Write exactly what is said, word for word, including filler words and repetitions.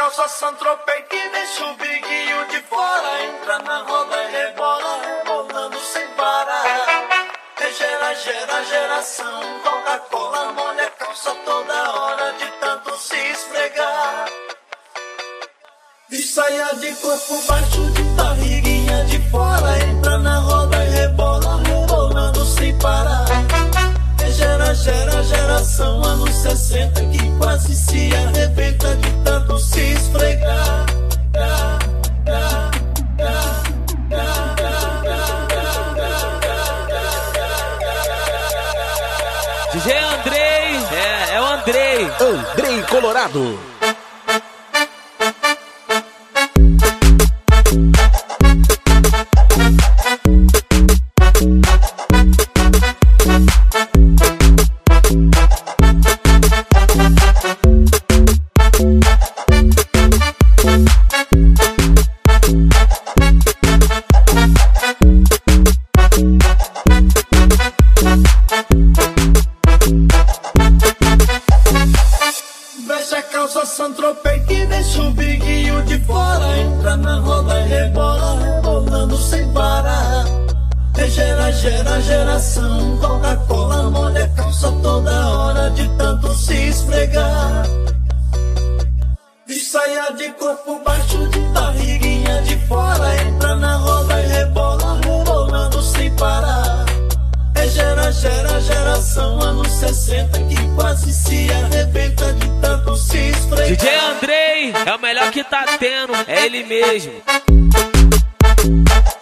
calça Santropei que deixa o biguinho de fora. Entra na roda e rebola, rebolando sem parar. É gera, gera, geração. Coca-Cola molha a calça toda hora de tanto se esfregar. De saia de corpo baixo, de barriguinha de fora. Entra na roda e rebola, rebolando sem parar. É gera, gera, geração. Anos sessenta que quase se arrebenta de tanto se esfregar. D J Andrei, é, é o Andrei. Andrei Colorado. Fecha a calça Santropei que deixa o biguinho de fora. Entra na roda e rebola, rebolando sem parar. É gera, gera, geração. Coca-Cola molha a calça toda hora de tanto se esfregar. De saia de corpo baixo, de barriguinha de fora. Entra na roda e rebola, rebolando sem parar. É gera, gera, geração. Anos sessenta que quase se arrebenta de tanto se esfregar. D J Andrei é o melhor que tá tendo, é ele mesmo.